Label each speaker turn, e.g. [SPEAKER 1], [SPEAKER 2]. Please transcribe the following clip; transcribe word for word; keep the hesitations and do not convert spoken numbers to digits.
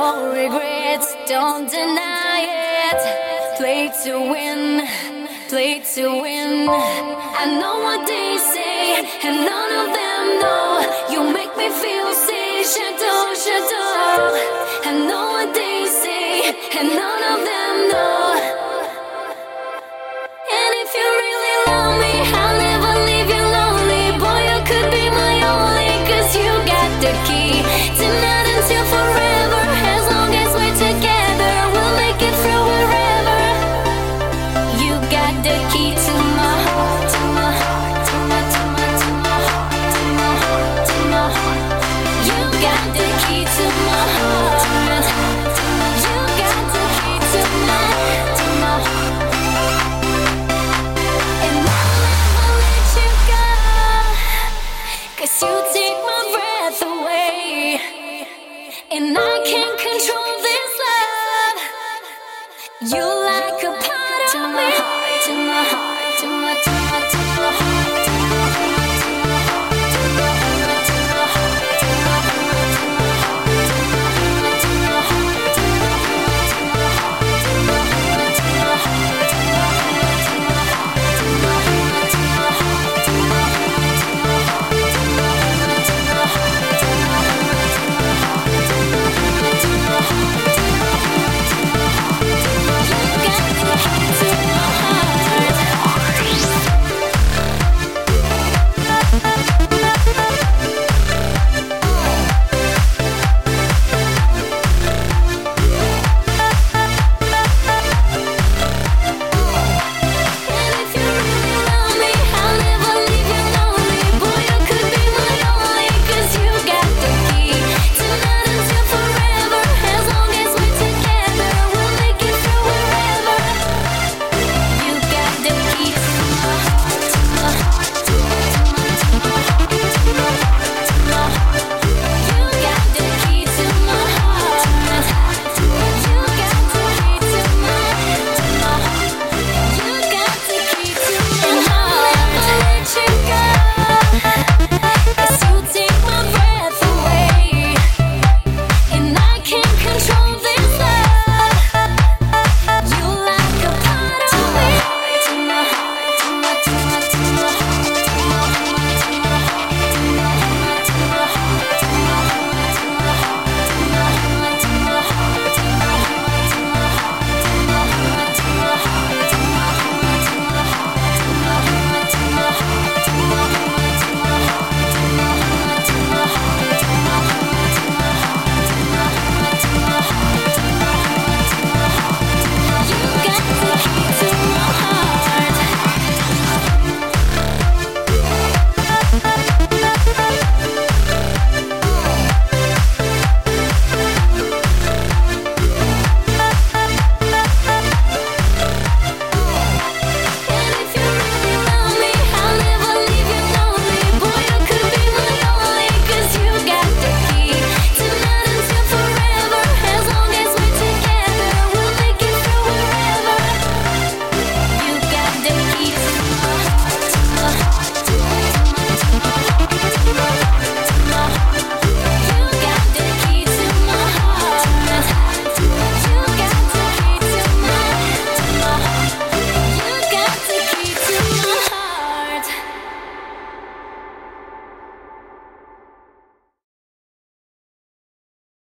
[SPEAKER 1] no regrets, don't deny it. Play to win, play to win. I know what they say, and none of them know. You make me feel safe, shadow, shadow. I know what they say, and none of them know. And if you really love me, I'll never leave you lonely. Boy, you could be my only, 'cause you got the key. Tonight until forever, as long as we're together, we'll make it through wherever. You got the key to my heart, to my heart, to my, to my, to my heart, to my heart, to my heart. You got the key to my heart, to my, to my, you got the key to my, to my heart. And I'll never let you go, 'cause you take my breath away. And I can't control this love. You like a part of me.